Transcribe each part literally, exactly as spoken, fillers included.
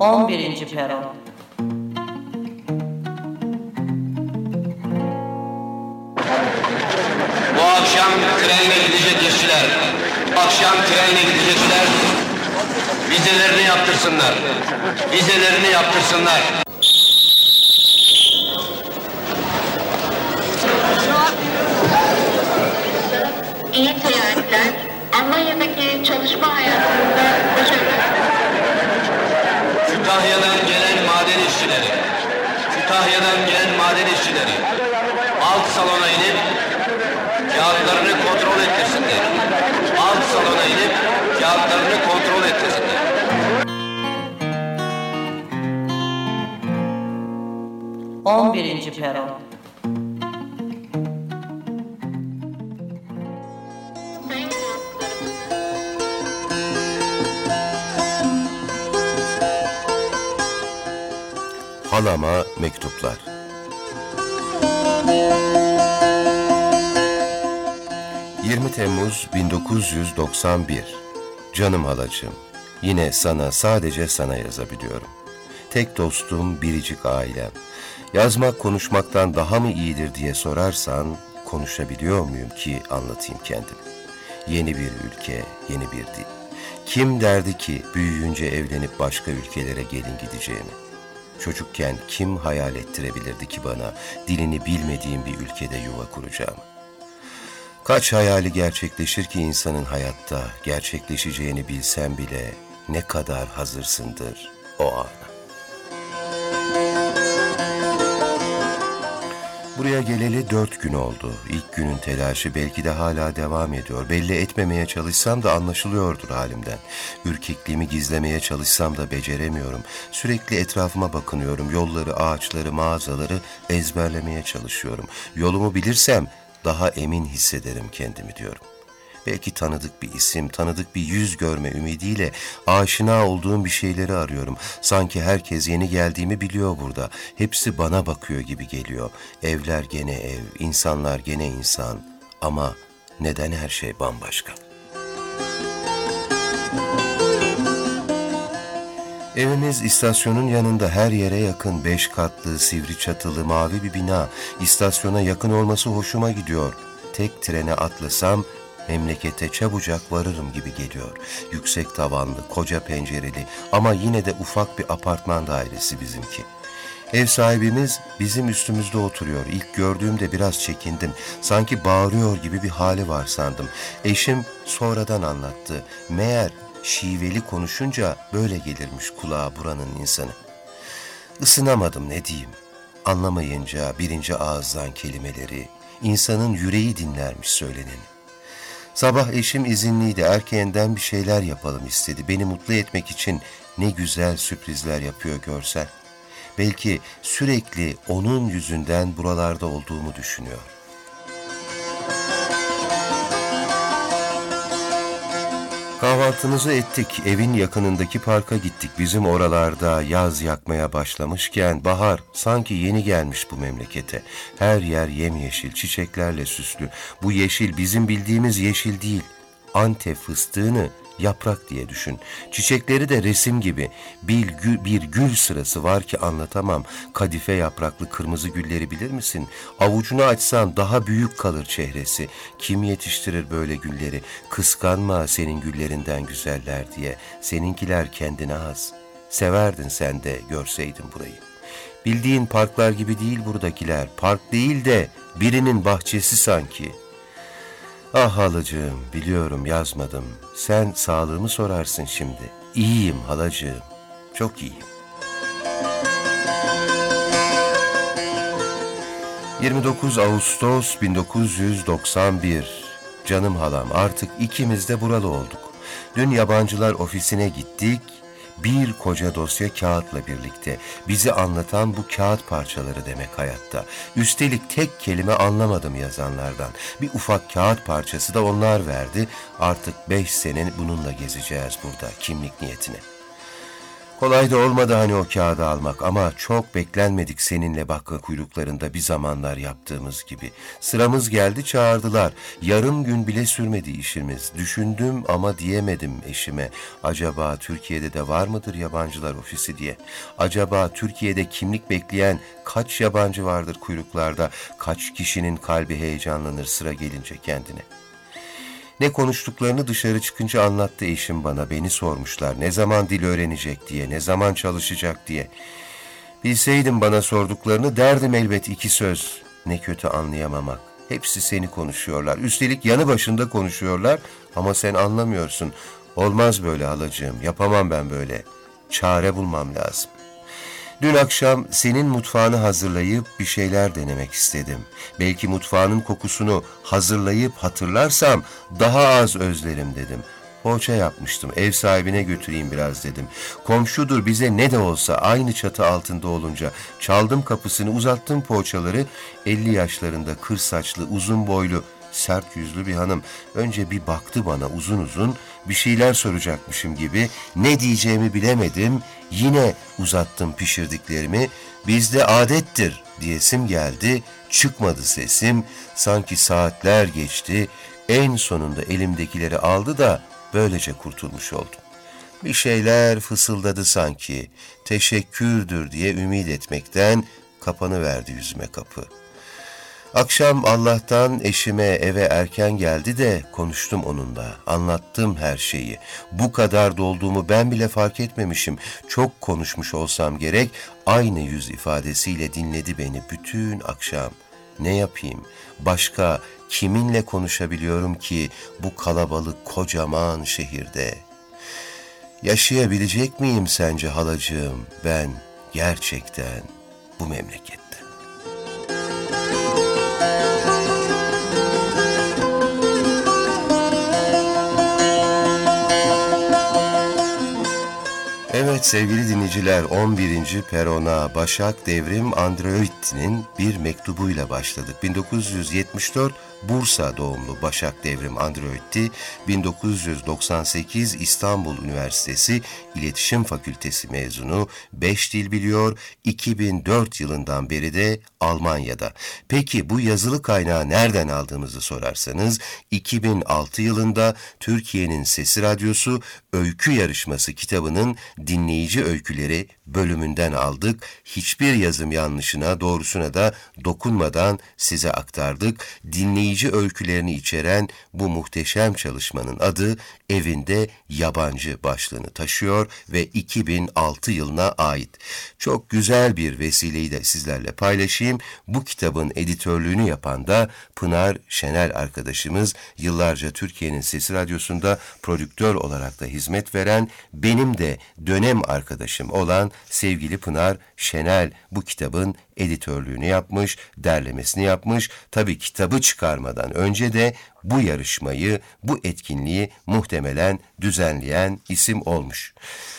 on birinci peron. Bu akşam trenle gidecek işçiler, akşam trenle gidecekler, vizelerini yaptırsınlar, vizelerini yaptırsınlar. İyi seyahatler. Almanya'daki çalışma hayatında başarılar. Kütahya'dan gelen maden işçileri, Kütahya'dan gelen maden işçileri, alt salona inip kağıtlarını kontrol ettirsinler. Alt salona inip kağıtlarını kontrol ettirsinler. on birinci peron. Halama mektuplar. yirmi Temmuz bin dokuz yüz doksan bir. Canım halacığım, yine sana, sadece sana yazabiliyorum. Tek dostum, biricik ailem. Yazmak konuşmaktan daha mı iyidir diye sorarsan, konuşabiliyor muyum ki anlatayım kendimi? Yeni bir ülke, yeni bir dil. Kim derdi ki büyüyünce evlenip başka ülkelere gelin gideceğimi? Çocukken kim hayal ettirebilirdi ki bana dilini bilmediğim bir ülkede yuva kuracağımı? Kaç hayali gerçekleşir ki insanın hayatta, gerçekleşeceğini bilsen bile ne kadar hazırsındır o ana. Buraya geleli dört gün oldu. İlk günün telaşı belki de hala devam ediyor. Belli etmemeye çalışsam da anlaşılıyordur halimden. Ürkekliğimi gizlemeye çalışsam da beceremiyorum. Sürekli etrafıma bakınıyorum. Yolları, ağaçları, mağazaları ezberlemeye çalışıyorum. Yolumu bilirsem daha emin hissederim kendimi diyorum. Belki tanıdık bir isim, tanıdık bir yüz görme ümidiyle aşina olduğum bir şeyleri arıyorum. Sanki herkes yeni geldiğimi biliyor burada. Hepsi bana bakıyor gibi geliyor. Evler gene ev, insanlar gene insan. Ama neden her şey bambaşka? Evimiz istasyonun yanında, her yere yakın, beş katlı, sivri çatılı, mavi bir bina. İstasyona yakın olması hoşuma gidiyor. Tek trene atlasam memlekete çabucak varırım gibi geliyor. Yüksek tavanlı, koca pencereli ama yine de ufak bir apartman dairesi bizimki. Ev sahibimiz bizim üstümüzde oturuyor. İlk gördüğümde biraz çekindim. Sanki bağırıyor gibi bir hali var sandım. Eşim sonradan anlattı. Meğer şiveli konuşunca böyle gelirmiş kulağa buranın insanı. Isınamadım, ne diyeyim. Anlamayınca birinci ağızdan kelimeleri, insanın yüreği dinlermiş söyleneni. Sabah eşim izinliydi, erkeğinden bir şeyler yapalım istedi. Beni mutlu etmek için ne güzel sürprizler yapıyor görsen. Belki sürekli onun yüzünden buralarda olduğumu düşünüyor. Kahvaltımızı ettik, evin yakınındaki parka gittik. Bizim oralarda yaz yakmaya başlamışken bahar sanki yeni gelmiş bu memlekete. Her yer yemyeşil, çiçeklerle süslü. Bu yeşil bizim bildiğimiz yeşil değil. Antep fıstığını yaprak diye düşün. Çiçekleri de resim gibi. Bir gül, bir gül sırası var ki anlatamam. Kadife yapraklı kırmızı gülleri bilir misin? Avucunu açsan daha büyük kalır çehresi. Kim yetiştirir böyle gülleri? Kıskanma senin güllerinden güzeller diye. Seninkiler kendine has. Severdin sen de görseydin burayı. Bildiğin parklar gibi değil buradakiler. Park değil de birinin bahçesi sanki. Ah halacığım, biliyorum yazmadım. Sen sağlığımı sorarsın şimdi. İyiyim halacığım, çok iyiyim. yirmi dokuz Ağustos bin dokuz yüz doksan bir. Canım halam, artık ikimiz de buralı olduk. Dün yabancılar ofisine gittik. Bir koca dosya kağıtla birlikte. Bizi anlatan bu kağıt parçaları demek hayatta. Üstelik tek kelime anlamadım yazanlardan. Bir ufak kağıt parçası da onlar verdi. Artık beş sene bununla gezeceğiz burada kimlik niyetine. Kolay da olmadı hani o kağıdı almak ama çok beklenmedik seninle bakka kuyruklarında bir zamanlar yaptığımız gibi. Sıramız geldi çağırdılar. Yarım gün bile sürmedi işimiz. Düşündüm ama diyemedim eşime. Acaba Türkiye'de de var mıdır yabancılar ofisi diye. Acaba Türkiye'de kimlik bekleyen kaç yabancı vardır kuyruklarda? Kaç kişinin kalbi heyecanlanır sıra gelince kendine? Ne konuştuklarını dışarı çıkınca anlattı eşim bana. Beni sormuşlar ne zaman dil öğrenecek diye, ne zaman çalışacak diye. Bilseydim bana sorduklarını derdim elbet iki söz. Ne kötü anlayamamak. Hepsi seni konuşuyorlar. Üstelik yanı başında konuşuyorlar ama sen anlamıyorsun. Olmaz böyle halacığım, yapamam ben böyle. Çare bulmam lazım. Dün akşam senin mutfağını hazırlayıp bir şeyler denemek istedim. Belki mutfağının kokusunu hazırlayıp hatırlarsam daha az özlerim dedim. Poğaça yapmıştım, ev sahibine götüreyim biraz dedim. Komşudur bize ne de olsa aynı çatı altında olunca çaldım kapısını, uzattım poğaçaları. elli yaşlarında kır saçlı, uzun boylu, sert yüzlü bir hanım. Önce bir baktı bana uzun uzun, bir şeyler soracakmışım gibi. Ne diyeceğimi bilemedim. Yine uzattım pişirdiklerimi. Bizde adettir diyesim geldi. Çıkmadı sesim. Sanki saatler geçti. En sonunda elimdekileri aldı da böylece kurtulmuş oldum. Bir şeyler fısıldadı sanki. Teşekkürdür diye ümit etmekten kapanıverdi yüzüme kapı. Akşam Allah'tan eşime eve erken geldi de konuştum onunla. Anlattım her şeyi. Bu kadar dolduğumu ben bile fark etmemişim. Çok konuşmuş olsam gerek. Aynı yüz ifadesiyle dinledi beni bütün akşam. Ne yapayım? Başka kiminle konuşabiliyorum ki bu kalabalık kocaman şehirde? Yaşayabilecek miyim sence halacığım ben gerçekten bu memlekette? Evet sevgili dinleyiciler, on birinci perona Başak Devrim Andreotti'nin bir mektubuyla başladık. bin dokuz yüz yetmiş dört Bursa doğumlu Başak Devrim Andreotti, bin dokuz yüz doksan sekiz İstanbul Üniversitesi İletişim Fakültesi mezunu, beş dil biliyor, iki bin dört yılından beri de Almanya'da. Peki bu yazılı kaynağı nereden aldığımızı sorarsanız, iki bin altı yılında Türkiye'nin Sesi Radyosu Öykü Yarışması kitabının dinleyici öyküleri bölümünden aldık. Hiçbir yazım yanlışına, doğrusuna da dokunmadan size aktardık. Dinleyici öykülerini içeren bu muhteşem çalışmanın adı Evinde Yabancı başlığını taşıyor ve iki bin altı yılına ait. Çok güzel bir vesileyi de sizlerle paylaşayım. Bu kitabın editörlüğünü yapan da Pınar Şenel arkadaşımız, yıllarca Türkiye'nin Sesi Radyosu'nda prodüktör olarak da hizmet veren, benim de dönem arkadaşım olan sevgili Pınar Şenel bu kitabın editörlüğünü yapmış, derlemesini yapmış. Tabii kitabı çıkarmadan önce de bu yarışmayı, bu etkinliği muhtemelen düzenleyen isim olmuş.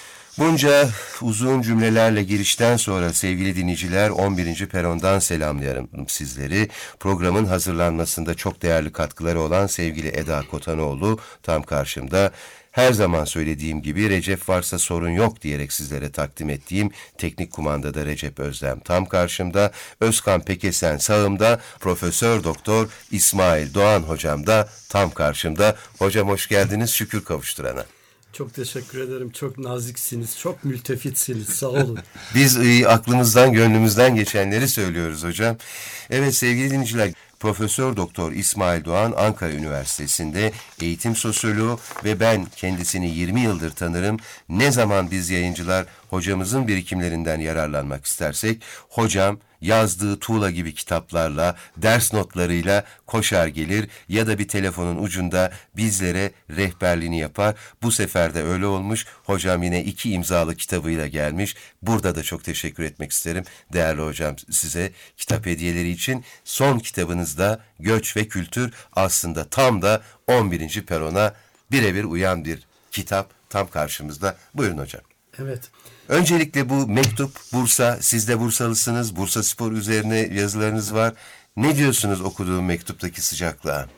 Bunca uzun cümlelerle girişten sonra sevgili dinleyiciler, on birinci perondan selamlıyorum sizleri. Programın hazırlanmasında çok değerli katkıları olan sevgili Eda Kotanoğlu tam karşımda. Her zaman söylediğim gibi Recep varsa sorun yok diyerek sizlere takdim ettiğim teknik kumandada Recep Özlem tam karşımda. Özkan Pekesen sağımda, Profesör Doktor İsmail Doğan hocam da tam karşımda. Hocam hoş geldiniz, şükür kavuşturana. Çok teşekkür ederim. Çok naziksiniz. Çok mültefitsiniz. Sağ olun. Biz e, aklımızdan, gönlümüzden geçenleri söylüyoruz hocam. Evet sevgili dinleyiciler, Profesör Doktor İsmail Doğan Ankara Üniversitesi'nde eğitim sosyoloğu ve ben kendisini yirmi yıldır tanırım. Ne zaman biz yayıncılar hocamızın birikimlerinden yararlanmak istersek, hocam yazdığı tuğla gibi kitaplarla, ders notlarıyla koşar gelir ya da bir telefonun ucunda bizlere rehberliğini yapar. Bu sefer de öyle olmuş. Hocam yine iki imzalı kitabıyla gelmiş. Burada da çok teşekkür etmek isterim değerli hocam size kitap hediyeleri için. Son kitabınızda Göç ve Kültür aslında tam da on birinci perona birebir uyan bir kitap tam karşımızda. Buyurun hocam. Evet. Öncelikle bu mektup Bursa, siz de Bursalısınız, Bursaspor üzerine yazılarınız var. Ne diyorsunuz okuduğum mektuptaki sıcaklığa?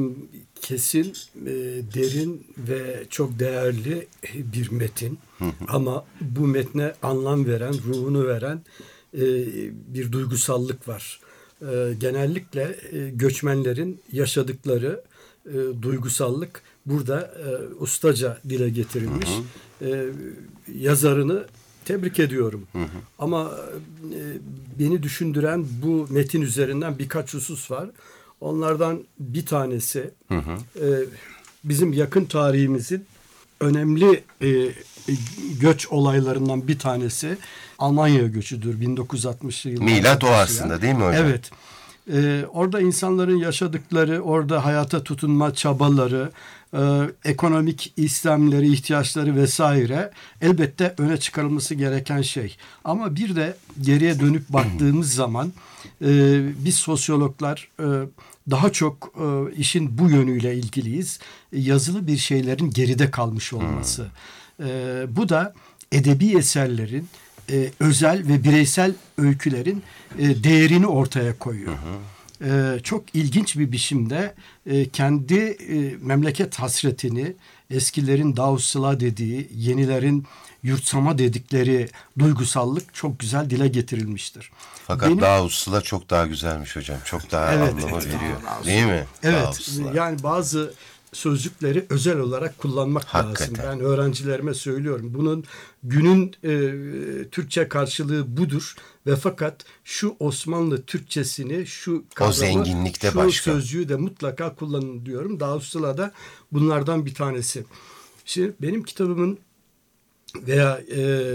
Kesin, e, derin ve çok değerli bir metin. Ama bu metne anlam veren, ruhunu veren e, bir duygusallık var. E, genellikle e, göçmenlerin yaşadıkları e, duygusallık burada e, ustaca dile getirilmiş. Hı hı. E, yazarını tebrik ediyorum. Hı hı. Ama e, beni düşündüren bu metin üzerinden birkaç husus var. Onlardan bir tanesi hı hı. E, bizim yakın tarihimizin önemli e, göç olaylarından bir tanesi Almanya göçüdür. bin dokuz yüz altmışlı yıllarda. Milat o aslında değil mi hocam? Evet. E, orada insanların yaşadıkları, orada hayata tutunma çabaları, e, ekonomik istemleri, ihtiyaçları vesaire elbette öne çıkarılması gereken şey. Ama bir de geriye dönüp baktığımız zaman e, biz sosyologlar e, daha çok e, işin bu yönüyle ilgiliyiz. Yazılı bir şeylerin geride kalmış olması. Hmm. E, bu da edebi eserlerin, e, özel ve bireysel öykülerin e, değerini ortaya koyuyor. Hmm. E, çok ilginç bir biçimde e, kendi e, memleket hasretini, eskilerin Davusla dediği, yenilerin yurtsama dedikleri duygusallık çok güzel dile getirilmiştir. Fakat Benim, Davusla çok daha güzelmiş hocam. Çok daha evet, anlamı evet, veriyor. Davusla. Değil mi? Evet. Davusla. Yani bazı sözcükleri özel olarak kullanmak Hakikaten. lazım. Ben öğrencilerime söylüyorum. Bunun günün e, Türkçe karşılığı budur ve fakat şu Osmanlı Türkçesini, şu kavramı, o zenginlikte şu başka. sözcüğü de mutlaka kullanın diyorum. Davusla da bunlardan bir tanesi. Şimdi benim kitabımın veya e,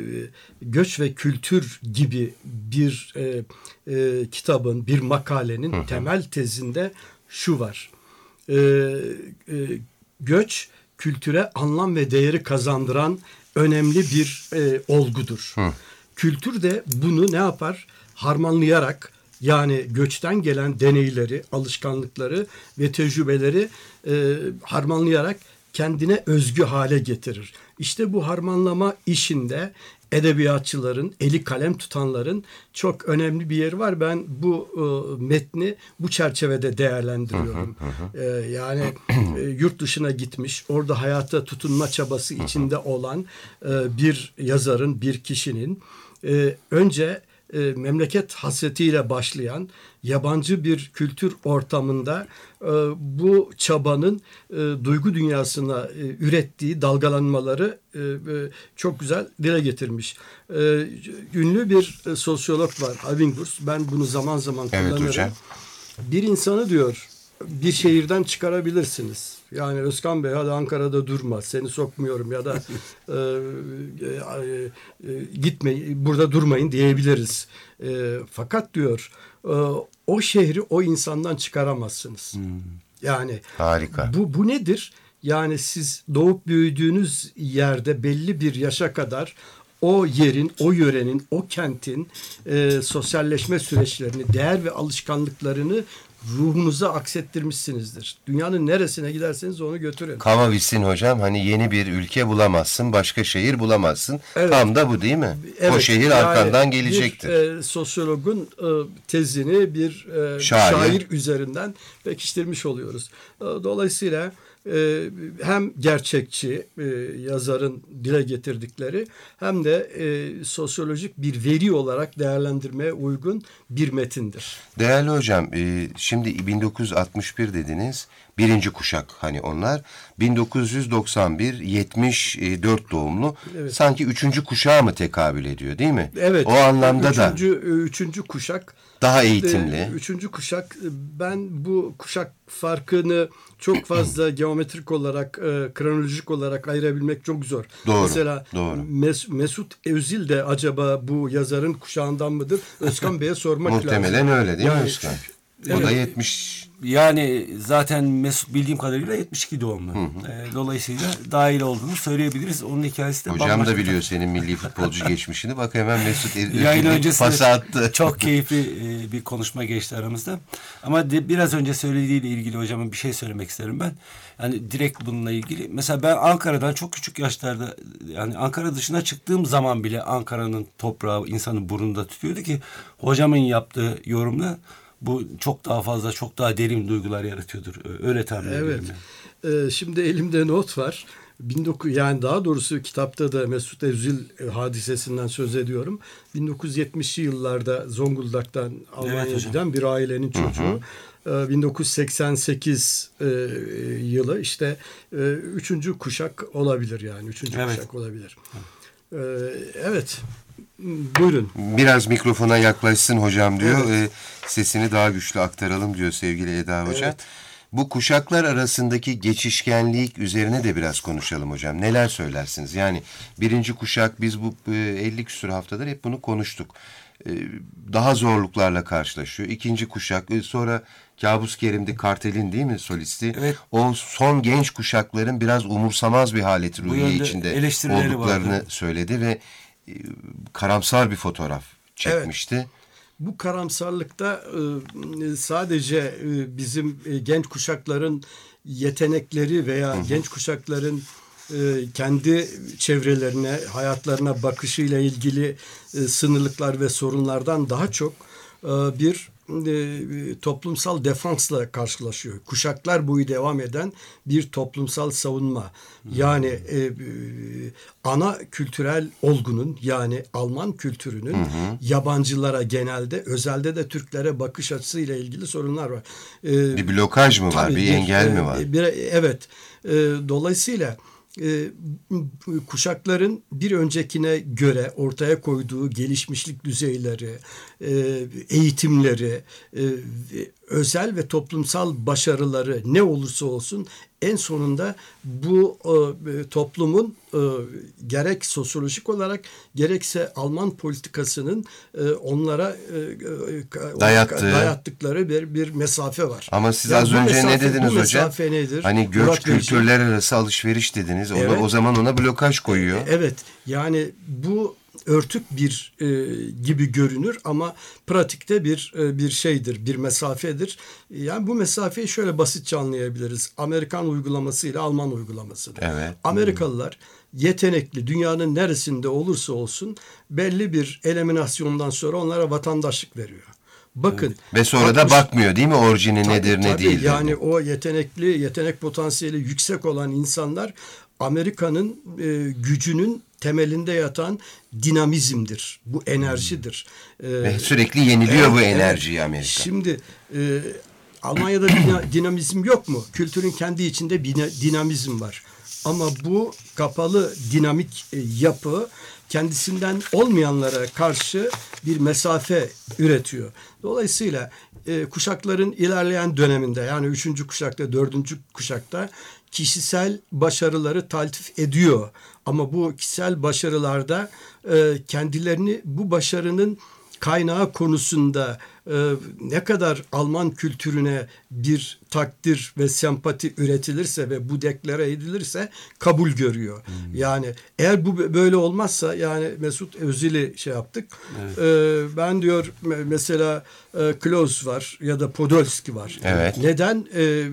göç ve kültür gibi bir e, e, kitabın, bir makalenin hı hı. temel tezinde şu var. E, e, göç kültüre anlam ve değeri kazandıran önemli bir e, olgudur. Hı. Kültür de bunu ne yapar? Harmanlayarak, yani göçten gelen deneyleri, alışkanlıkları ve tecrübeleri e, harmanlayarak kendine özgü hale getirir. İşte bu harmanlama işinde edebiyatçıların, eli kalem tutanların çok önemli bir yeri var. Ben bu e, metni bu çerçevede değerlendiriyorum. Hı hı hı. E, yani e, yurt dışına gitmiş, orada hayata tutunma çabası içinde olan e, bir yazarın, bir kişinin e, önce e, memleket hasretiyle başlayan yabancı bir kültür ortamında e, bu çabanın e, duygu dünyasına e, ürettiği dalgalanmaları e, e, çok güzel dile getirmiş. E, ünlü bir e, sosyolog var, Havingurs. Ben bunu zaman zaman evet, kullanırım. Hocam. Bir insanı diyor bir şehirden çıkarabilirsiniz. Yani Özkan Bey hadi Ankara'da durma, seni sokmuyorum ya da e, e, e, gitme, burada durmayın diyebiliriz. E, fakat diyor e, o şehri o insandan çıkaramazsınız. Hmm. Yani harika. Bu, bu nedir? Yani siz doğup büyüdüğünüz yerde belli bir yaşa kadar o yerin, o yörenin, o kentin e, sosyalleşme süreçlerini, değer ve alışkanlıklarını ruhunuza aksettirmişsinizdir. Dünyanın neresine giderseniz onu götürün. Kama bilsin hocam, hani yeni bir ülke bulamazsın, başka şehir bulamazsın. Evet. Tam da bu değil mi? Evet, o şehir yani arkandan gelecektir. Bir e, sosyologun e, tezini bir e, şair. şair üzerinden pekiştirmiş oluyoruz. E, dolayısıyla e, hem gerçekçi e, yazarın dile getirdikleri hem de e, sosyolojik bir veri olarak değerlendirmeye uygun bir metindir. Değerli hocam, e, şimdi bin dokuz yüz altmış bir dediniz. Birinci kuşak hani onlar. bin dokuz yüz doksan bir yetmiş dört doğumlu. Evet. Sanki üçüncü kuşağa mı tekabül ediyor değil mi? Evet. O anlamda üçüncü, da. Üçüncü kuşak. Daha eğitimli. Üçüncü kuşak. Ben bu kuşak farkını çok fazla geometrik olarak, e, kronolojik olarak ayırabilmek çok zor. Doğru. Mesela doğru. Mes- Mesut Özil de acaba bu yazarın kuşağından mıdır? Özkan Bey'e sormak lazım. Muhtemelen öyle değil yani, mi Özkan? Evet. O da yetmiş. Yani zaten Mesut bildiğim kadarıyla yetmiş iki doğumlu. Hı hı. E, dolayısıyla dahil olduğunu söyleyebiliriz. Onun hikayesi de hocam da biliyor senin milli futbolcu geçmişini. Bak hemen Mesut yayın öncesinde pas attı. Çok keyifli e, bir konuşma geçti aramızda. Ama de, biraz önce söylediğiyle ilgili hocamın bir şey söylemek isterim ben. Yani direkt bununla ilgili. Mesela ben Ankara'dan çok küçük yaşlarda, yani Ankara dışına çıktığım zaman bile Ankara'nın toprağı insanın burnunda tutuyordu ki hocamın yaptığı yorumla bu çok daha fazla, çok daha derin duygular yaratıyordur. Öyle tahmin Evet. ediyorum. Yani. Ee, şimdi elimde not var. bin dokuz yüz yani daha doğrusu kitapta da Mesut Özil hadisesinden söz ediyorum. bin dokuz yüz yetmişli yıllarda Zonguldak'tan Almanya'ya Evet giden bir ailenin çocuğu. Ee, bin dokuz yüz seksen sekiz e, yılı işte e, üçüncü kuşak olabilir yani. Üçüncü Evet. kuşak olabilir. Ee, evet. Buyurun. Biraz mikrofona yaklaşsın hocam diyor. Ee, sesini daha güçlü aktaralım diyor sevgili Eda Hoca. Evet. Bu kuşaklar arasındaki geçişkenlik üzerine de biraz konuşalım hocam. Neler söylersiniz? Yani birinci kuşak, biz bu e, elli küsur haftadır hep bunu konuştuk. E, Daha zorluklarla karşılaşıyor. İkinci kuşak, e, sonra Kabus Kerim'di, Kartel'in değil mi solisti? Evet. O son genç kuşakların biraz umursamaz bir haleti Bu ruhiye yönde içinde eleştirileri olduklarını vardı. söyledi ve e, karamsar bir fotoğraf çekmişti. Bu karamsarlıkta e, sadece e, bizim e, genç kuşakların yetenekleri veya genç kuşakların e, kendi çevrelerine, hayatlarına bakışıyla ilgili e, sınırlıklar ve sorunlardan daha çok e, bir e, toplumsal defansla karşılaşıyor. Kuşaklar boyu devam eden bir toplumsal savunma. Yani e, e, ana kültürel olgunun, yani Alman kültürünün yabancılara genelde, özelde de Türklere bakış açısıyla ilgili sorunlar var. E, Bir blokaj mı var, tabii bir engel e, mi var? bir- evet. E, dolayısıyla e, kuşakların bir öncekine göre ortaya koyduğu gelişmişlik düzeyleri, e, eğitimleri, e, özel ve toplumsal başarıları ne olursa olsun en sonunda bu e, toplumun e, gerek sosyolojik olarak gerekse Alman politikasının e, onlara e, e, Dayattığı. dayattıkları bir bir mesafe var. Ama siz Yani az bu önce mesafe- ne dediniz bu hocam? mesafe nedir? Hani göç Murat Beyciğim? kültürler arası alışveriş dediniz. O, da- Evet. o zaman ona blokaj koyuyor. Evet, yani bu örtük bir e, gibi görünür ama pratikte bir e, bir şeydir, bir mesafedir. Yani bu mesafeyi şöyle basitçe anlayabiliriz. Amerikan uygulaması ile Alman uygulamasıdır. Evet. Amerikalılar yetenekli, dünyanın neresinde olursa olsun belli bir eliminasyondan sonra onlara vatandaşlık veriyor. Bakın. Ve sonra da altmış bakmıyor değil mi orijini Tabii, nedir ne tabii. değildir. Yani o yetenekli, yetenek potansiyeli yüksek olan insanlar Amerika'nın e, gücünün temelinde yatan dinamizmdir. Bu enerjidir. E, Ve sürekli yeniliyor evet, bu evet. enerjiyi Amerika. Şimdi e, Almanya'da dina- dinamizm yok mu? Kültürün kendi içinde bir dinamizm var. Ama bu kapalı dinamik e, yapı kendisinden olmayanlara karşı bir mesafe üretiyor. Dolayısıyla e, kuşakların ilerleyen döneminde, yani üçüncü kuşakta, dördüncü kuşakta kişisel başarıları taltif ediyor. Ama bu kişisel başarılarda e, kendilerini bu başarının kaynağı konusunda e, ne kadar Alman kültürüne bir takdir ve sempati üretilirse ve bu deklare edilirse kabul görüyor. Hmm. Yani eğer bu böyle olmazsa, yani Mesut Özil'i şey yaptık. Evet. E, ben diyor mesela e, Klaus var ya da Podolski var. Evet. Neden e,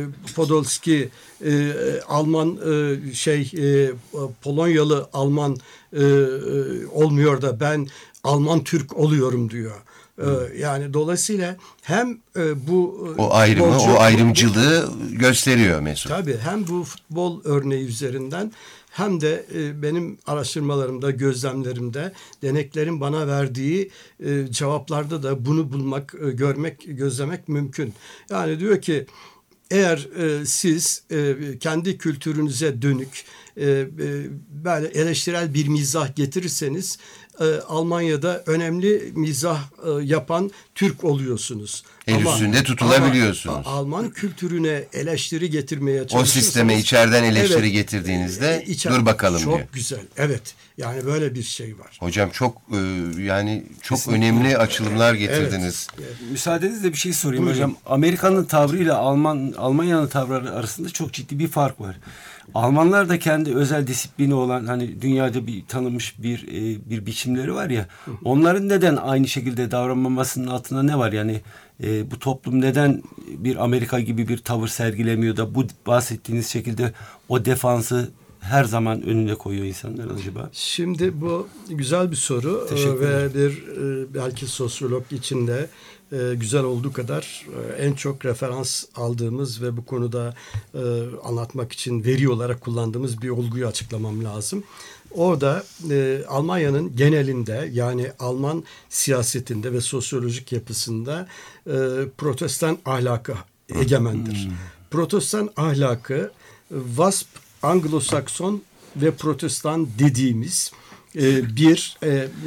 Podolski e, Alman e, şey e, Polonyalı Alman e, e, olmuyor da ben Alman Türk oluyorum diyor. Ee, yani dolayısıyla hem e, bu o ayrımı, futbolcu, o ayrımcılığı gösteriyor Mesut. Tabii hem bu futbol örneği üzerinden hem de e, benim araştırmalarımda, gözlemlerimde, deneklerin bana verdiği e, cevaplarda da bunu bulmak, e, görmek, gözlemek mümkün. Yani diyor ki eğer e, siz e, kendi kültürünüze dönük e, e, böyle eleştirel bir mizah getirirseniz e, Almanya'da önemli mizah e, yapan Türk oluyorsunuz. El Ama- üstünde tutulabiliyorsunuz. ama Alman kültürüne eleştiri getirmeye O çalışırsanız... sisteme içeriden eleştiri Evet, getirdiğinizde e, içer- dur bakalım çok diyor. güzel, evet. Yani böyle bir şey var. Hocam çok e, yani çok önemli açılımlar getirdiniz. Müsaadenizle bir şey sorayım Buyurun. hocam. Amerika'nın tavrıyla Alman Almanya'nın tavrı arasında çok ciddi bir fark var. Almanlar da kendi özel disiplini olan, hani dünyada bir tanınmış bir e, bir biçimleri var ya. Onların neden aynı şekilde davranmamasının altında ne var? Yani e, bu toplum neden bir Amerika gibi bir tavır sergilemiyor da bu bahsettiğiniz şekilde o defansı her zaman önüne koyuyor insanların acaba? Şimdi bu güzel bir soru Teşekkür Ee, ve bir e, belki sosyolog içinde e, güzel olduğu kadar e, en çok referans aldığımız ve bu konuda e, anlatmak için veri olarak kullandığımız bir olguyu açıklamam lazım. Orada e, Almanya'nın genelinde, yani Alman siyasetinde ve sosyolojik yapısında e, protestan ahlakı egemendir. Hmm. Protestan ahlakı Wasp, Anglo-Sakson ve Protestan dediğimiz e, bir e, e,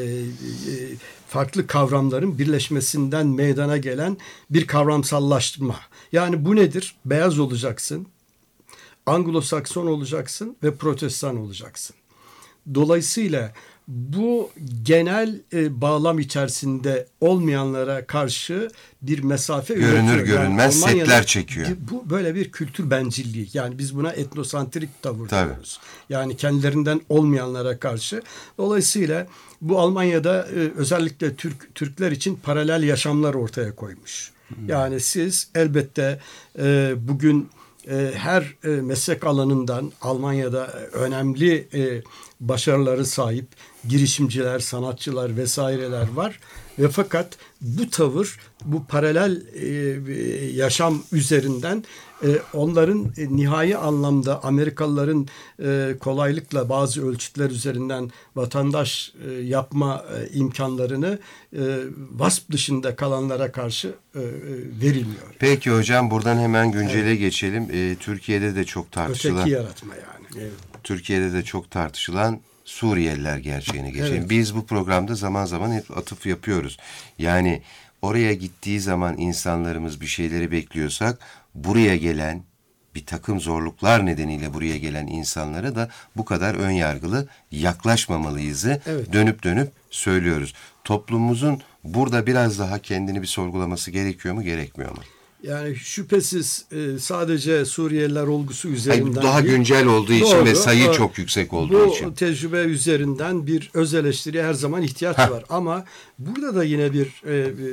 farklı kavramların birleşmesinden meydana gelen bir kavramsallaştırma. Yani bu nedir? Beyaz olacaksın, Anglo-Sakson olacaksın ve Protestan olacaksın. Dolayısıyla bu genel e, bağlam içerisinde olmayanlara karşı bir mesafe görünür üretiyor. görünmez Yani setler çekiyor. Bu böyle bir kültür bencilliği. Yani biz buna etnosantrik tavır Tabii. diyoruz. Yani kendilerinden olmayanlara karşı. Dolayısıyla bu Almanya'da e, özellikle Türk Türkler için paralel yaşamlar ortaya koymuş. Hmm. Yani siz elbette e, bugün e, her e, meslek alanından Almanya'da önemli e, başarıları sahip girişimciler, sanatçılar vesaireler var ve fakat bu tavır, bu paralel e, yaşam üzerinden e, onların e, nihai anlamda Amerikalıların e, kolaylıkla bazı ölçütler üzerinden vatandaş e, yapma e, imkanlarını e, Wasp dışında kalanlara karşı e, verilmiyor. Peki hocam, buradan hemen güncele evet. geçelim. E, Türkiye'de de çok tartışılan. Öteki yaratma yani. Evet. Türkiye'de de çok tartışılan Suriyeliler gerçeğini geçelim. Evet. Biz bu programda zaman zaman hep atıf yapıyoruz. Yani oraya gittiği zaman insanlarımız bir şeyleri bekliyorsak, buraya gelen bir takım zorluklar nedeniyle buraya gelen insanlara da bu kadar ön yargılı yaklaşmamalıyızı evet. dönüp dönüp söylüyoruz. Toplumumuzun burada biraz daha kendini bir sorgulaması gerekiyor mu, gerekmiyor mu? Yani şüphesiz sadece Suriyeliler olgusu üzerinden Hayır, daha değil, güncel olduğu için doğru, ve sayı çok yüksek olduğu bu için. Bu tecrübe üzerinden bir öz eleştiriye her zaman ihtiyaç Heh. var. Ama burada da yine bir e,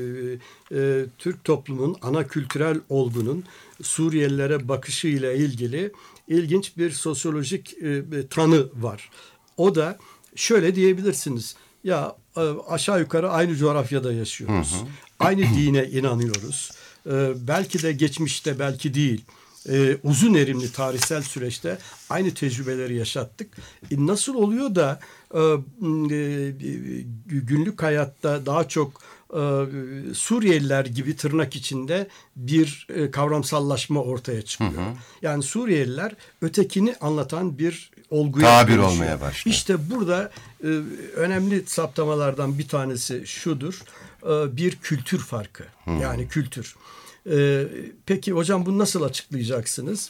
e, e, Türk toplumun ana kültürel olgunun Suriyelilere bakışıyla ilgili ilginç bir sosyolojik e, tanı var. O da şöyle diyebilirsiniz. Ya e, aşağı yukarı aynı coğrafyada yaşıyoruz. Hı hı. Aynı dine inanıyoruz. Ee, belki de geçmişte, belki değil, ee, uzun erimli tarihsel süreçte aynı tecrübeleri yaşattık. E, nasıl oluyor da e, e, günlük hayatta daha çok e, Suriyeliler gibi tırnak içinde bir e, kavramsallaşma ortaya çıkıyor? Hı hı. Yani Suriyeliler ötekini anlatan bir olguya tabir dönüşüyor. Olmaya başlıyor. İşte burada e, önemli saptamalardan bir tanesi şudur. Bir kültür farkı. Hmm. Yani kültür. Ee, peki hocam bunu nasıl açıklayacaksınız?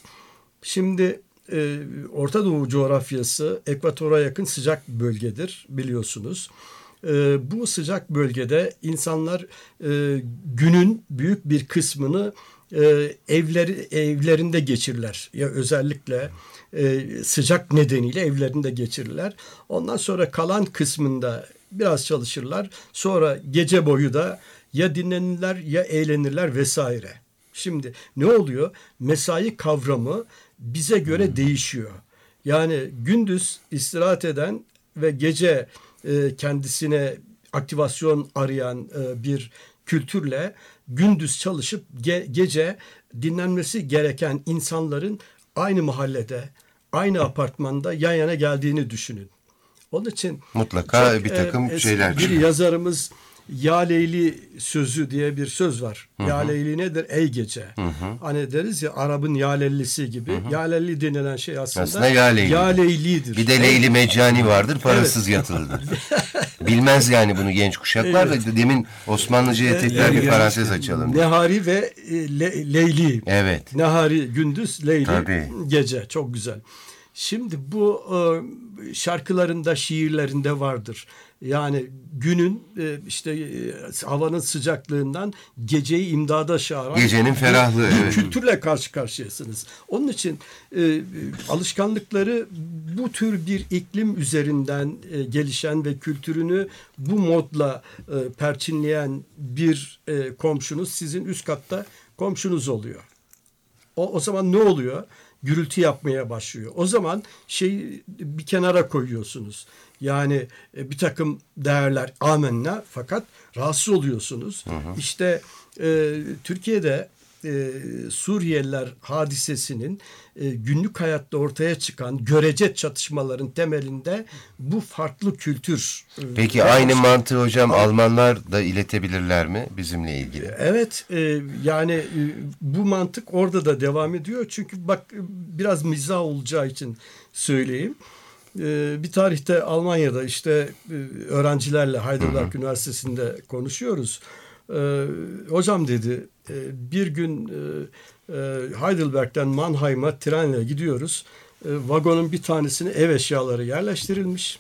Şimdi e, Orta Doğu coğrafyası ekvatora yakın sıcak bölgedir biliyorsunuz. E, bu sıcak bölgede insanlar e, günün büyük bir kısmını e, evleri evlerinde geçirirler. Ya özellikle e, sıcak nedeniyle evlerinde geçirirler. Ondan sonra kalan kısmında biraz çalışırlar. Sonra gece boyu da ya dinlenirler ya eğlenirler vesaire. Şimdi ne oluyor? Mesai kavramı bize göre hmm. değişiyor. Yani gündüz istirahat eden ve gece e, kendisine aktivasyon arayan e, bir kültürle gündüz çalışıp ge- gece dinlenmesi gereken insanların aynı mahallede, aynı apartmanda yan yana geldiğini düşünün. Onun için mutlaka çok, bir takım e, şeyler. Bir yazarımız Ya Leyli sözü diye bir söz var. Hı hı. Ya Leyli nedir? Ey gece. Hı hı. Hani deriz ya Arap'ın Ya Lellisi gibi. Hı hı. Ya Lelli denilen şey aslında, aslında Ya, Leyli. Ya Leyli'dir. Bir de Leyli Meccani vardır. Parasız evet. yatılıdır. Bilmez yani bunu genç kuşaklar evet. da demin Osmanlıca'ya tekrar bir parantez açalım. Nehari ve Le- Leyli. Evet. Nehari gündüz, Leyli Tabii. gece. Çok güzel. Şimdi bu e, şarkılarında, şiirlerinde vardır. Yani günün e, işte e, havanın sıcaklığından geceyi imdada çağıran gecenin ferahlığı bir evet. kültürle karşı karşıyasınız. Onun için e, alışkanlıkları bu tür bir iklim üzerinden e, gelişen ve kültürünü bu modla e, perçinleyen bir e, komşunuz sizin üst katta komşunuz oluyor. O, o zaman ne oluyor? gürültü yapmaya başlıyor. O zaman şeyi bir kenara koyuyorsunuz. Yani e, bir takım değerler amenna, fakat rahatsız oluyorsunuz. Hı hı. İşte e, Türkiye'de e, Suriyeliler hadisesinin e, günlük hayatta ortaya çıkan görece çatışmaların temelinde bu farklı kültür. E, Peki aynı işte, mantığı hocam ama, Almanlar da iletebilirler mi bizimle ilgili? Evet, e, yani e, bu mantık orada da devam ediyor. Çünkü bak, biraz mizah olacağı için söyleyeyim. E, bir tarihte Almanya'da işte e, öğrencilerle Heidelberg hı hı. Üniversitesi'nde konuşuyoruz. E, hocam dedi, e, bir gün e, e, Heidelberg'den Mannheim'a trenle gidiyoruz. E, vagonun bir tanesine ev eşyaları yerleştirilmiş.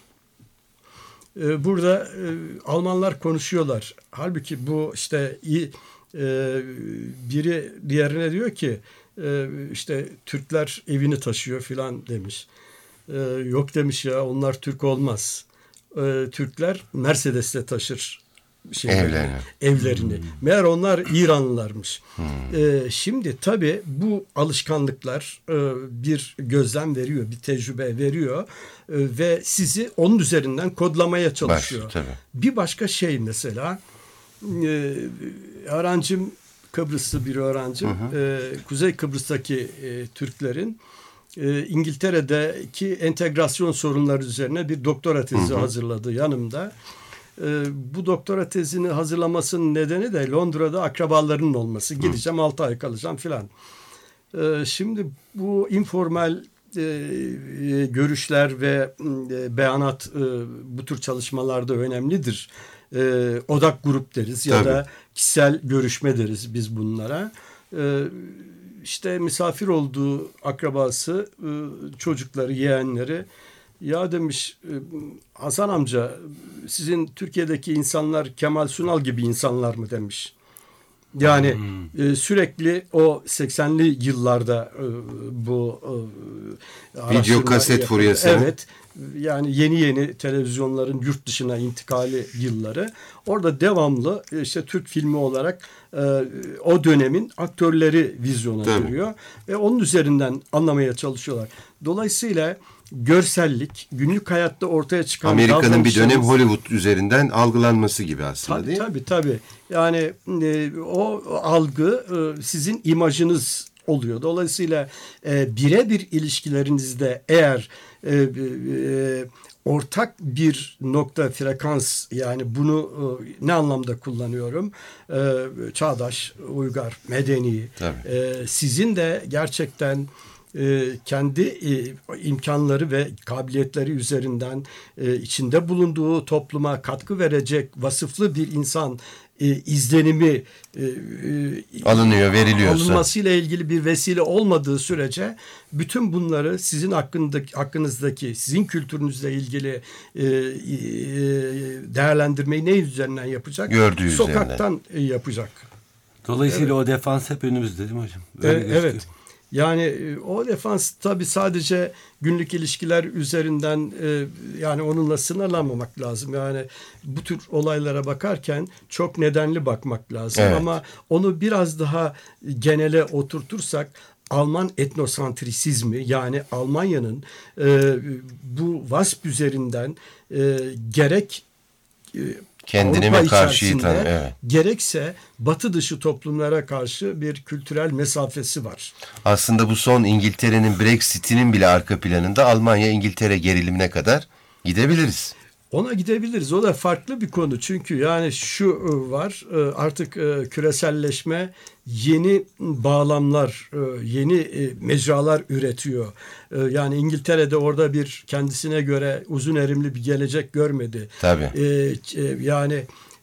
E, burada e, Almanlar konuşuyorlar. Halbuki bu işte iyi, e, biri diğerine diyor ki e, işte Türkler evini taşıyor filan demiş. E, yok demiş ya, onlar Türk olmaz. E, Türkler Mercedes'le taşır şeylerini, evlerini. evlerini. Hmm. Meğer onlar İranlılarmış. Hmm. Ee, şimdi tabii bu alışkanlıklar e, bir gözlem veriyor, bir tecrübe veriyor e, ve sizi onun üzerinden kodlamaya çalışıyor. Baş, bir başka şey mesela, e, öğrencim Kıbrıslı bir öğrencim, hı hı. E, Kuzey Kıbrıs'taki e, Türklerin e, İngiltere'deki entegrasyon sorunları üzerine bir doktora tezi hı hı. hazırladı yanımda. Ee, bu doktora tezini hazırlamasının nedeni de Londra'da akrabalarının olması. Gideceğim, altı ay kalacağım filan. Ee, şimdi bu informal e, e, görüşler ve e, beyanat e, bu tür çalışmalarda önemlidir. E, odak grup deriz ya Tabii. da kişisel görüşme deriz biz bunlara. E, işte misafir olduğu akrabası, e, çocukları, yeğenleri, ya demiş Hasan amca, sizin Türkiye'deki insanlar Kemal Sunal gibi insanlar mı demiş. Yani hmm. e, sürekli o seksenli yıllarda e, bu e, video kaset furyası. Evet. Yani yeni yeni televizyonların yurt dışına intikali yılları. Orada devamlı işte Türk filmi olarak e, o dönemin aktörleri vizyona Tabii. giriyor ve onun üzerinden anlamaya çalışıyorlar. Dolayısıyla görsellik, günlük hayatta ortaya çıkan Amerika'nın bir dönem Hollywood üzerinden algılanması gibi aslında tabii, değil mi? Tabii tabii. Yani e, o algı e, sizin imajınız oluyor. Dolayısıyla e, birebir ilişkilerinizde eğer e, e, ortak bir nokta frekans, yani bunu e, ne anlamda kullanıyorum? E, çağdaş, uygar, medeni. E, sizin de gerçekten e, kendi e, imkanları ve kabiliyetleri üzerinden e, içinde bulunduğu topluma katkı verecek vasıflı bir insan e, izlenimi e, alınıyor, veriliyorsa, alınmasıyla ilgili bir vesile olmadığı sürece bütün bunları sizin hakkındaki, hakkınızdaki, sizin kültürünüzle ilgili e, e, değerlendirmeyi ne üzerinden yapacak? Gördüğü Sokaktan üzerine. yapacak. Dolayısıyla evet. o defans hep önümüzde değil mi hocam? Böyle evet. evet. Yani o defans tabii sadece günlük ilişkiler üzerinden e, yani onunla sınırlanmamak lazım. Yani bu tür olaylara bakarken çok nedenli bakmak lazım. Evet. Ama onu biraz daha genele oturtursak Alman etnosantrisizmi, yani Almanya'nın e, bu vasp üzerinden e, gerek e, kendini mi karşı iten, evet. gerekse batı dışı toplumlara karşı bir kültürel mesafesi var. Aslında bu son İngiltere'nin Brexit'inin bile arka planında Almanya-İngiltere gerilimine kadar gidebiliriz. Ona gidebiliriz. O da farklı bir konu. Çünkü yani şu var, artık küreselleşme yeni bağlamlar, yeni mecralar üretiyor. Yani İngiltere'de orada bir kendisine göre uzun erimli bir gelecek görmedi. Tabii. Yani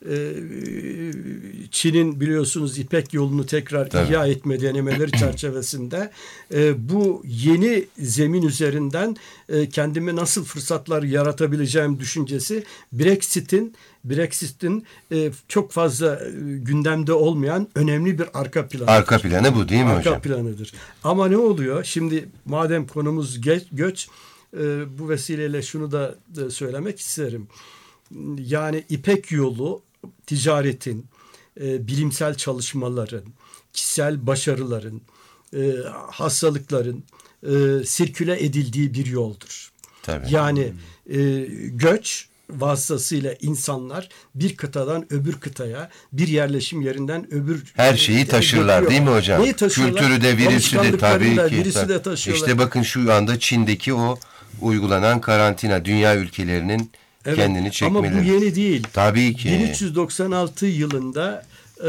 Çin'in biliyorsunuz İpek yolunu tekrar Tabii. ihya etme denemeleri çerçevesinde bu yeni zemin üzerinden kendime nasıl fırsatlar yaratabileceğim düşüncesi Brexit'in Brexit'in çok fazla gündemde olmayan önemli bir arka planı. Arka planı bu değil mi arka hocam? Arka planıdır. Ama ne oluyor? Şimdi madem konumuz geç, göç, bu vesileyle şunu da söylemek isterim. Yani İpek yolu ticaretin, e, bilimsel çalışmaların, kişisel başarıların, e, hastalıkların e, sirküle edildiği bir yoldur. Tabii. Yani e, göç vasıtasıyla insanlar bir kıtadan öbür kıtaya, bir yerleşim yerinden öbür Her şeyi taşırlar değil mi hocam? Neyi taşıyorlar? Kültürü de, virüsü de tabii ki. Virüsü de taşıyorlar. İşte bakın şu anda Çin'deki o uygulanan karantina, dünya ülkelerinin Evet, kendini çekmeleri. ama bu yeni değil. Tabii ki. bin üç yüz doksan altı yılında e,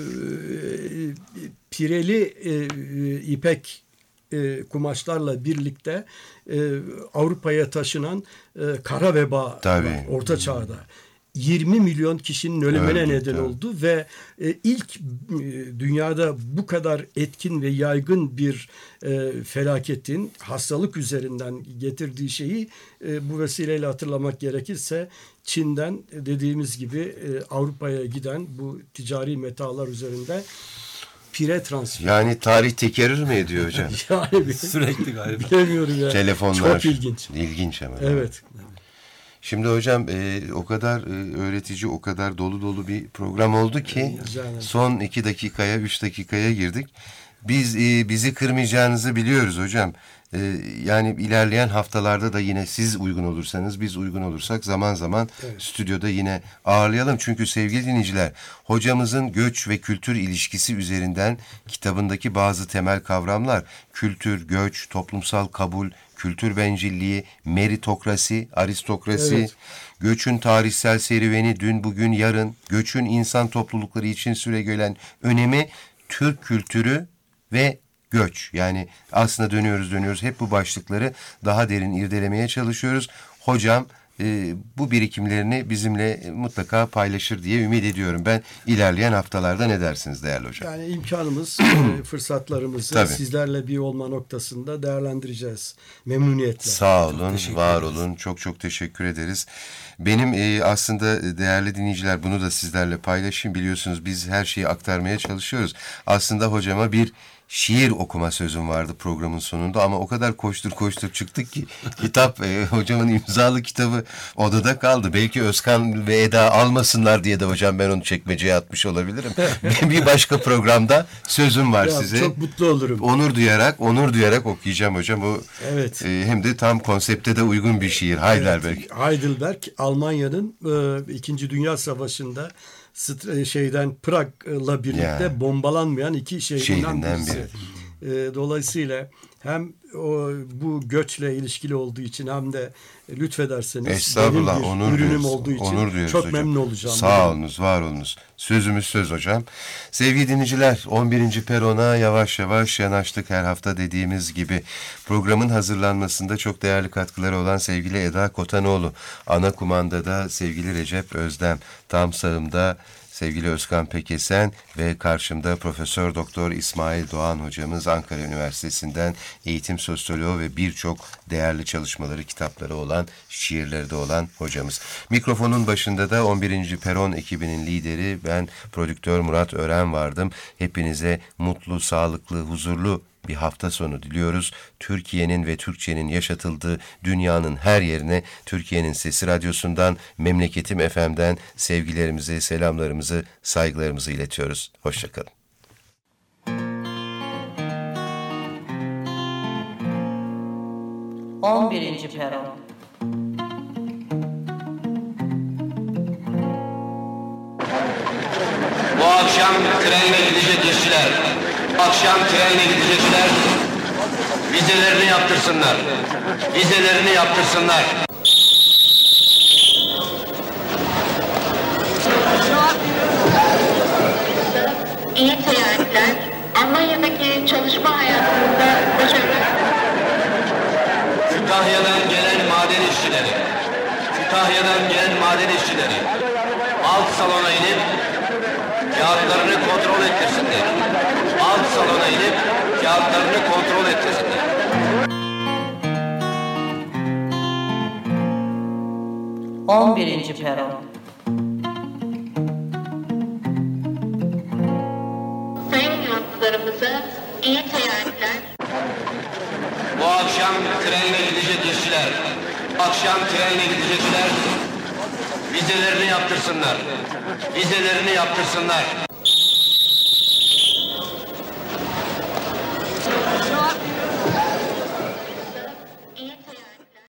pireli e, ipek e, kumaşlarla birlikte e, Avrupa'ya taşınan e, kara veba Tabii. var, Orta Çağ'da. yirmi milyon kişinin ölümüne Öldü, neden tabii. oldu ve e, ilk e, dünyada bu kadar etkin ve yaygın bir e, felaketin hastalık üzerinden getirdiği şeyi e, bu vesileyle hatırlamak gerekirse Çin'den e, dediğimiz gibi e, Avrupa'ya giden bu ticari metalar üzerinde pire transferi. Yani tarih tekerrür mü ediyor hocam? Yani Sürekli galiba. bilemiyorum ya. Telefonlar. Çok ilginç. İlginç ama. Evet. Şimdi hocam e, o kadar e, öğretici, o kadar dolu dolu bir program oldu ki Güzel. son iki dakikaya, üç dakikaya girdik. Biz e, bizi kırmayacağınızı biliyoruz hocam. E, yani ilerleyen haftalarda da yine siz uygun olursanız, biz uygun olursak zaman zaman Evet. stüdyoda yine ağırlayalım. Çünkü sevgili dinleyiciler, hocamızın göç ve kültür ilişkisi üzerinden kitabındaki bazı temel kavramlar, kültür, göç, toplumsal kabul, kültür bencilliği, meritokrasi, aristokrasi, Evet. göçün tarihsel serüveni, dün, bugün, yarın, göçün insan toplulukları için süregelen önemi, Türk kültürü ve göç. Yani aslında dönüyoruz dönüyoruz hep bu başlıkları daha derin irdelemeye çalışıyoruz. Hocam e, bu birikimlerini bizimle mutlaka paylaşır diye ümit ediyorum. Ben ilerleyen haftalarda ne dersiniz değerli hocam? Yani imkanımız, e, fırsatlarımızı Tabii. sizlerle bir olma noktasında değerlendireceğiz. Memnuniyetle. Sağ olun, teşekkür var ederiz. olun. Çok çok teşekkür ederiz. Benim e, aslında değerli dinleyiciler bunu da sizlerle paylaşayım. Biliyorsunuz biz her şeyi aktarmaya çalışıyoruz. Aslında hocama bir şiir okuma sözüm vardı programın sonunda ama o kadar koştur koştur çıktık ki kitap e, hocamın imzalı kitabı odada kaldı. Belki Özkan ve Eda almasınlar diye de hocam ben onu çekmeceye atmış olabilirim. Bir başka programda sözüm var Ya, size. çok mutlu olurum. Onur duyarak, onur duyarak okuyacağım hocam. O Evet. e, hem de tam konsepte de uygun bir şiir. Heidelberg. Evet, Heidelberg Almanya'nın e, İkinci Dünya Savaşı'nda stre- şeyden Prag'la birlikte Ya. bombalanmayan iki şehrinden Şehrinden birisi. E, dolayısıyla hem o, bu göçle ilişkili olduğu için hem de e, lütfederseniz Estağfurullah, benim bir onur ürünüm duyuyoruz. olduğu için Onur duyuyoruz çok hocam. memnun olacağım. Sağ olunuz, var olunuz. Sözümüz söz hocam. Sevgili dinleyiciler, on birinci perona yavaş yavaş yanaştık her hafta dediğimiz gibi. Programın hazırlanmasında çok değerli katkıları olan sevgili Eda Kotanoğlu, ana kumandada sevgili Recep Özdem, tam sağımda sevgili Özkan Pekesen ve karşımda Profesör Doktor İsmail Doğan hocamız, Ankara Üniversitesi'nden eğitim sosyoloğu ve birçok değerli çalışmaları, kitapları olan, şiirleri de olan hocamız. Mikrofonun başında da on birinci Peron ekibinin lideri ben prodüktör Murat Ören vardım. Hepinize mutlu, sağlıklı, huzurlu bir hafta sonu diliyoruz. Türkiye'nin ve Türkçenin yaşatıldığı dünyanın her yerine Türkiye'nin Sesi Radyosu'ndan, Memleketim F M'den sevgilerimizi, selamlarımızı, saygılarımızı iletiyoruz. Hoşçakalın. on birinci peron. Bu akşam trenle gidecek işçiler, akşam trenle gidecekler, vizelerini yaptırsınlar, vizelerini yaptırsınlar. İyi seyahatler. Almanya'daki çalışma hayatında başarılar. Kütahya'dan gelen maden işçileri, Kütahya'dan gelen maden işçileri, alt salona inip kağıtlarını kontrol ettirsinler. Alt salona inip kağıtlarını kontrol ettirsinler. on birinci peron. Sayın yolcularımıza iyi seyahatler. Bu akşam trenle gidecek işçiler, akşam trenle gidecekler, vizelerini yaptırsınlar, vizelerini yaptırsınlar.